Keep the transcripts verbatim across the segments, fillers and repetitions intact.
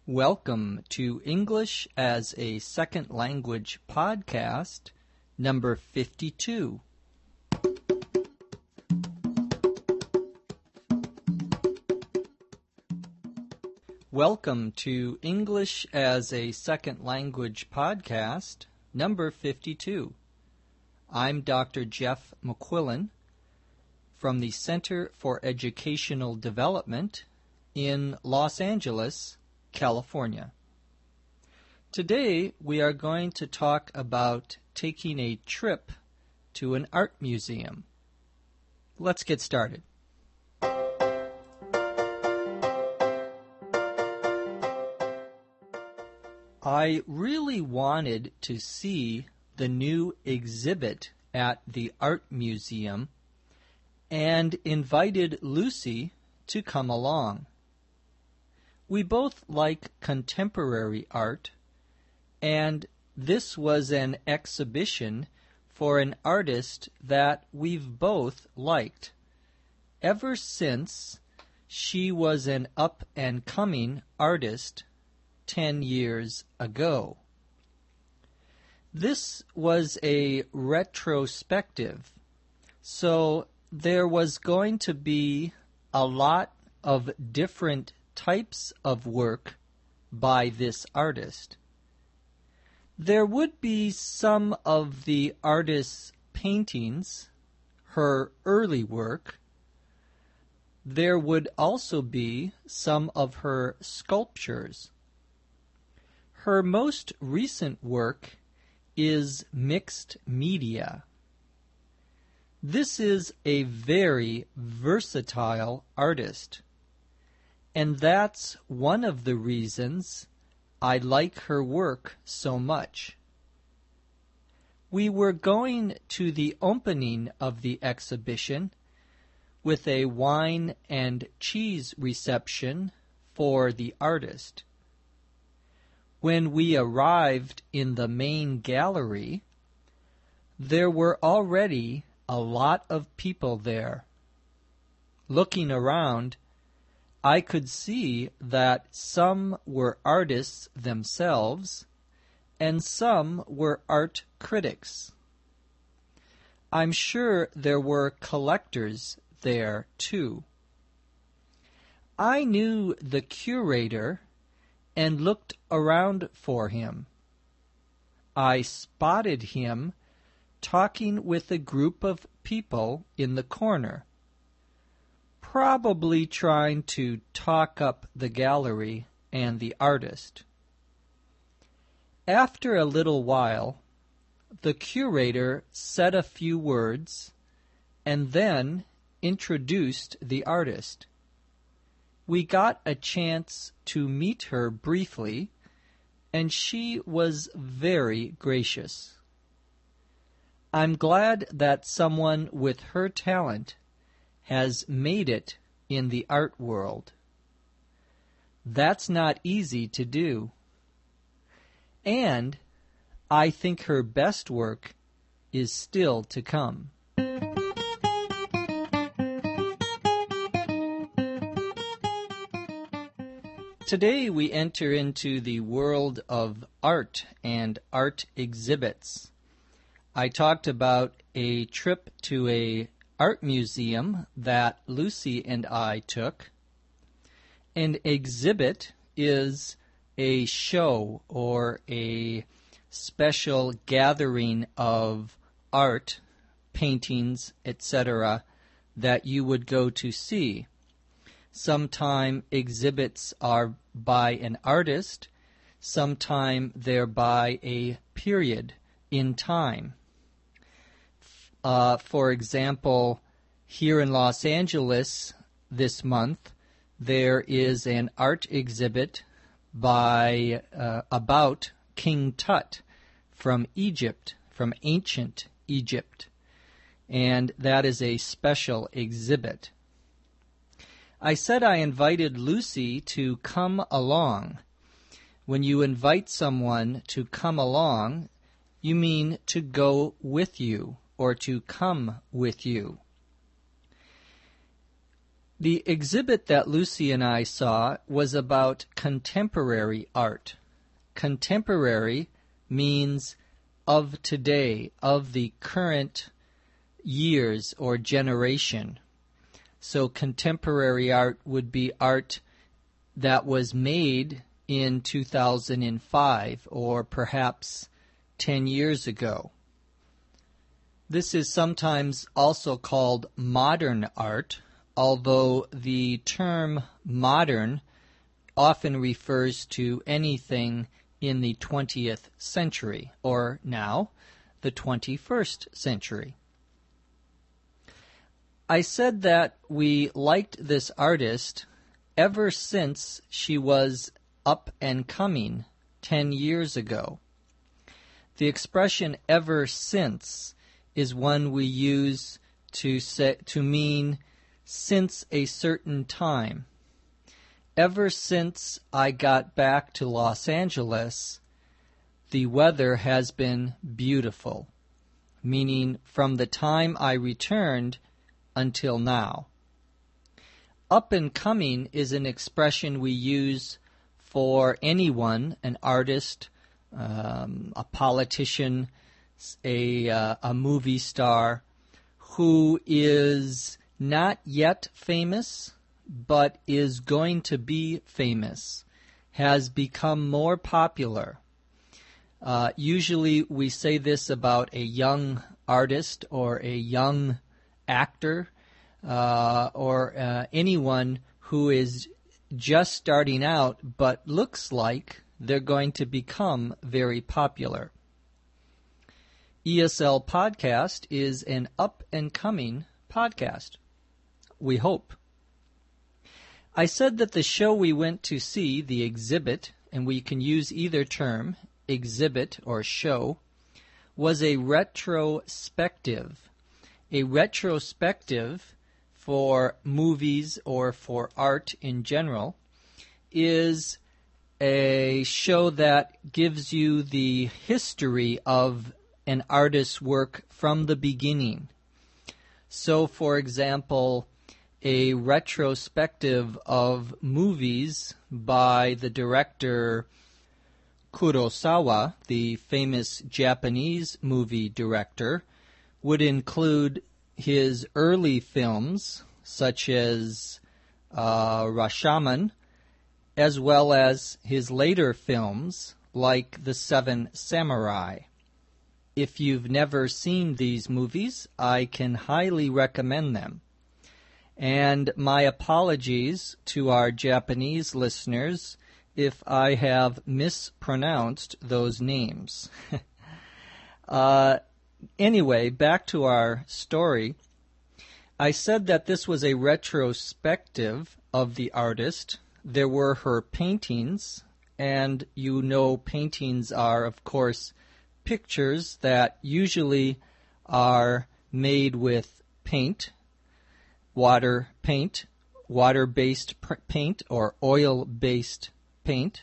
Welcome to English as a Second Language podcast, number fifty-two. Welcome to English as a Second Language podcast, number fifty-two. I'm Doctor Jeff McQuillan from the Center for Educational Development in Los Angeles, California. Today we are going to talk about taking a trip to an art museum. Let's get started. I really wanted to see the new exhibit at the art museum and invited Lucy to come along. We both like contemporary art, and this was an exhibition for an artist that we've both liked ever since she was an up-and-coming artist ten years ago. This was a retrospective, so there was going to be a lot of different types of work by this artist. There would be some of the artist's paintings, her early work. There would also be some of her sculptures. Her most recent work is mixed media. This is a very versatile artist, and that's one of the reasons I like her work so much. We were going to the opening of the exhibition with a wine and cheese reception for the artist. When we arrived in the main gallery, there were already a lot of people there. Looking around, I could see that some were artists themselves and some were art critics. I'm sure there were collectors there too. I knew the curator and looked around for him. I spotted him talking with a group of people in the corner, probably trying to talk up the gallery and the artist. After a little while, the curator said a few words and then introduced the artist. We got a chance to meet her briefly, and she was very gracious. I'm glad that someone with her talent has made it in the art world. That's not easy to do. And I think her best work is still to come. Today we enter into the world of art and art exhibits. I talked about a trip to a art museum that Lucy and I took. An exhibit is a show or a special gathering of art, paintings, et cetera that you would go to see. Sometimes exhibits are by an artist, sometimes they're by a period in time. Uh, for example, here in Los Angeles this month, there is an art exhibit by uh, about King Tut from Egypt, from ancient Egypt, and that is a special exhibit. I said I invited Lucy to come along. When you invite someone to come along, you mean to go with you or to come with you. The exhibit that Lucy and I saw was about contemporary art. Contemporary means of today, of the current years or generation. So contemporary art would be art that was made in two thousand five or perhaps ten years ago. This is sometimes also called modern art, although the term modern often refers to anything in the twentieth century, or now, the twenty-first century. I said that we liked this artist ever since she was up and coming ten years ago. The expression ever since is one we use to say, to mean since a certain time. Ever since I got back to Los Angeles, the weather has been beautiful, meaning from the time I returned until now. Up and coming is an expression we use for anyone, an artist, um, a politician, a, uh, a movie star, who is not yet famous, but is going to be famous, has become more popular. Uh, usually we say this about a young artist or a young actor uh, or uh, anyone who is just starting out but looks like they're going to become very popular. E S L Podcast is an up-and-coming podcast. We hope. I said that the show we went to see, the exhibit, and we can use either term, exhibit or show, was a retrospective. A retrospective for movies or for art in general is a show that gives you the history of an artist's work from the beginning. So, for example, a retrospective of movies by the director Kurosawa, the famous Japanese movie director, would include his early films, such as uh, Rashomon, as well as his later films, like The Seven Samurai. If you've never seen these movies, I can highly recommend them. And my apologies to our Japanese listeners if I have mispronounced those names. uh, anyway, back to our story. I said that this was a retrospective of the artist. There were her paintings, and you know paintings are, of course, pictures that usually are made with paint, water paint, water-based paint, or oil-based paint.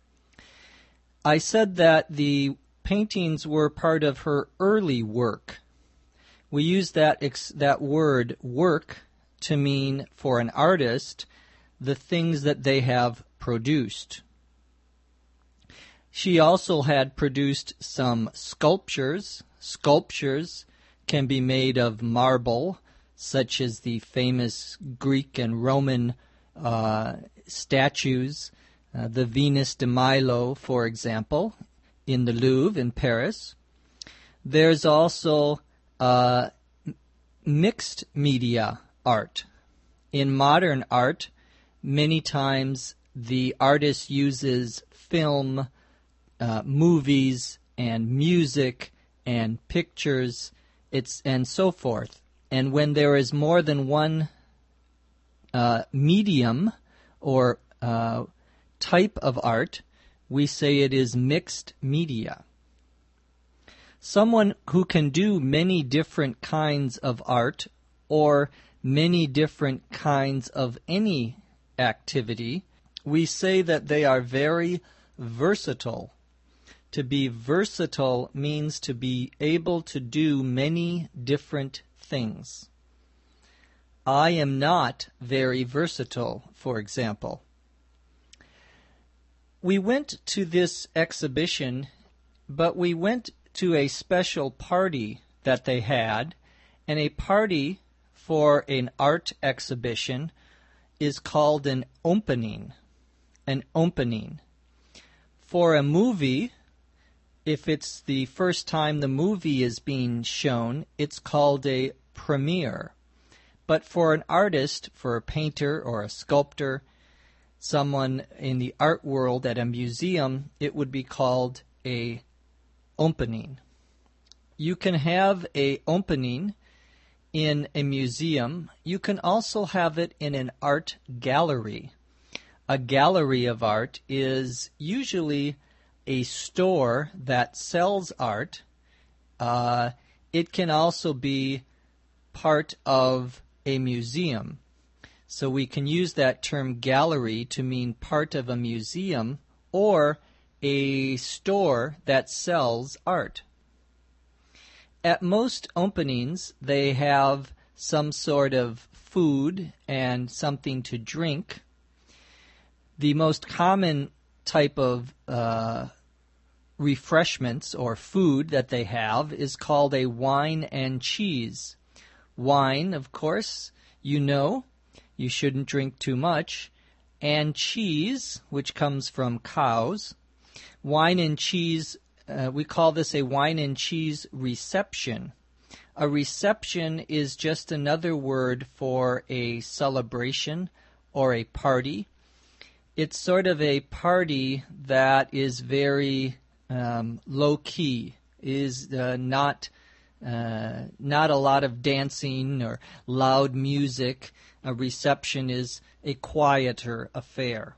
I said that the paintings were part of her early work. We use that ex- that word work to mean, for an artist, the things that they have produced. She also had produced some sculptures. Sculptures can be made of marble, such as the famous Greek and Roman uh, statues, uh, the Venus de Milo, for example, in the Louvre in Paris. There's also uh, mixed media art. In modern art, many times the artist uses film, uh, movies, and music, and pictures, it's and so forth. And when there is more than one uh, medium or uh, type of art, we say it is mixed media. Someone who can do many different kinds of art or many different kinds of any activity, we say that they are very versatile. To be versatile means to be able to do many different things. I am not very versatile, for example. We went to this exhibition, but we went to a special party that they had, and a party for an art exhibition is called an opening. An opening. For a movie, if it's the first time the movie is being shown, it's called a premiere. But for an artist, for a painter or a sculptor, someone in the art world at a museum, it would be called a opening. You can have a opening in a museum. You can also have it in an art gallery. A gallery of art is usually a store that sells art. Uh, it can also be part of a museum. So we can use that term gallery to mean part of a museum or a store that sells art. At most openings, they have some sort of food and something to drink. The most common type of uh, refreshments or food that they have is called a wine and cheese. Wine, of course, you know, you shouldn't drink too much. And cheese, which comes from cows. Wine and cheese, uh, we call this a wine and cheese reception. A reception is just another word for a celebration or a party. It's sort of a party that is very um, low-key, is uh, not uh, not a lot of dancing or loud music. A reception is a quieter affair.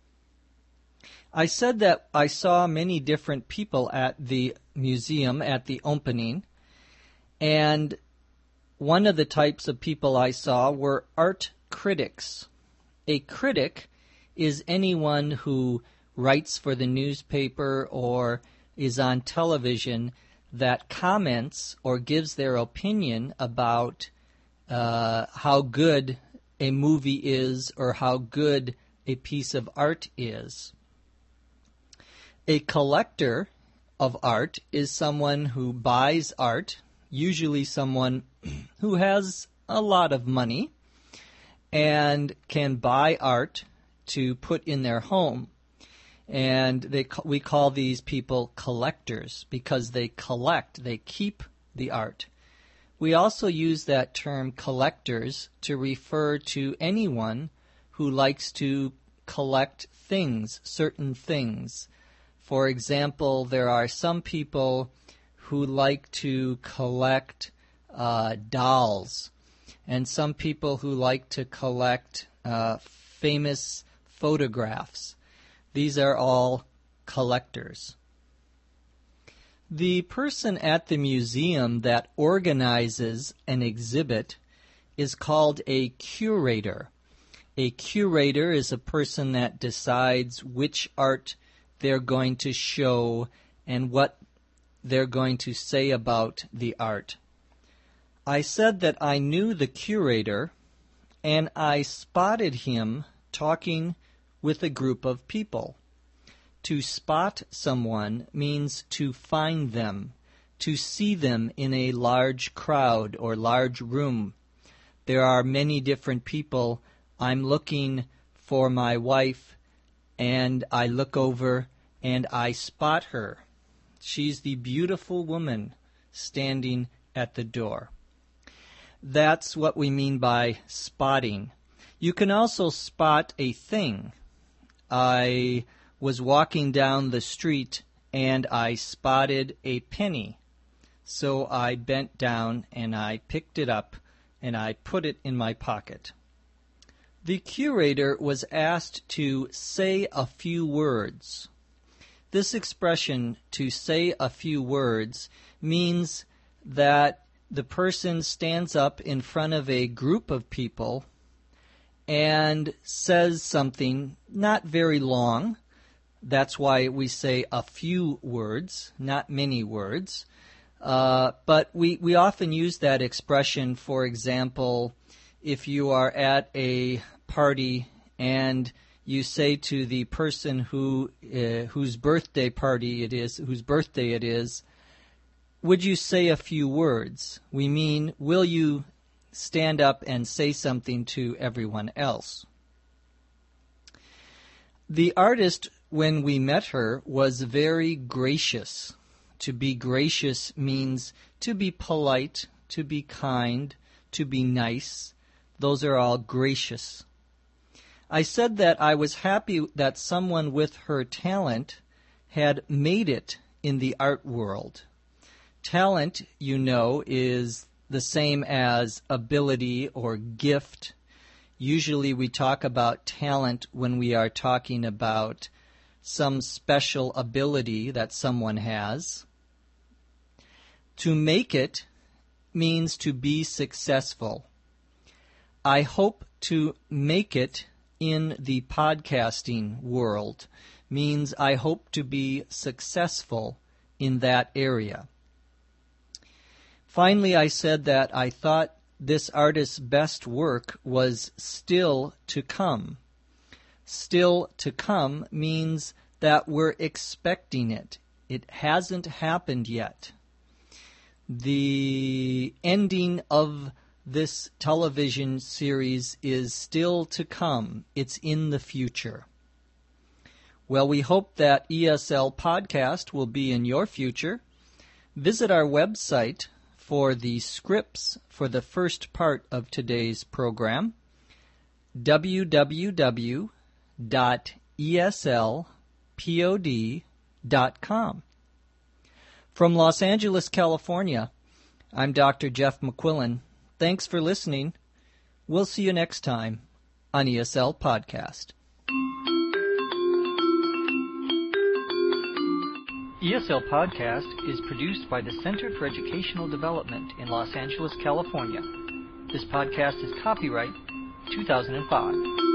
I said that I saw many different people at the museum at the opening, and one of the types of people I saw were art critics. A critic is anyone who writes for the newspaper or is on television that comments or gives their opinion about uh, how good a movie is or how good a piece of art is. A collector of art is someone who buys art, usually someone who has a lot of money and can buy art to put in their home. And they we call these people collectors because they collect, they keep the art. We also use that term collectors to refer to anyone who likes to collect things, certain things. For example, there are some people who like to collect uh, dolls, and some people who like to collect uh, famous photographs. These are all collectors. The person at the museum that organizes an exhibit is called a curator. A curator is a person that decides which art they're going to show and what they're going to say about the art. I said that I knew the curator, and I spotted him talking with a group of people. To spot someone means to find them, to see them in a large crowd or large room. There are many different people. I'm looking for my wife, and I look over and I spot her. She's the beautiful woman standing at the door. That's what we mean by spotting. You can also spot a thing. I was walking down the street and I spotted a penny. So I bent down and I picked it up and I put it in my pocket. The curator was asked to say a few words. This expression, to say a few words, means that the person stands up in front of a group of people and says something not very long. That's why we say a few words, not many words. Uh, but we, we often use that expression, for example, if you are at a party and you say to the person who uh, whose birthday party it is, whose birthday it is, would you say a few words? We mean, will you stand up and say something to everyone else? The artist, when we met her, was very gracious. To be gracious means to be polite, to be kind, to be nice. Those are all gracious. I said that I was happy that someone with her talent had made it in the art world. Talent, you know, is the same as ability or gift. Usually we talk about talent when we are talking about some special ability that someone has. To make it means to be successful. I hope to make it in the podcasting world, means I hope to be successful in that area. Finally, I said that I thought this artist's best work was still to come. Still to come means that we're expecting it. It hasn't happened yet. The ending of this television series is still to come. It's in the future. Well, we hope that E S L Podcast will be in your future. Visit our website for the scripts for the first part of today's program, w w w dot e s l pod dot com. From Los Angeles, California, I'm Doctor Jeff McQuillan. Thanks for listening. We'll see you next time on E S L Podcast. E S L Podcast is produced by the Center for Educational Development in Los Angeles, California. This podcast is copyright two thousand five.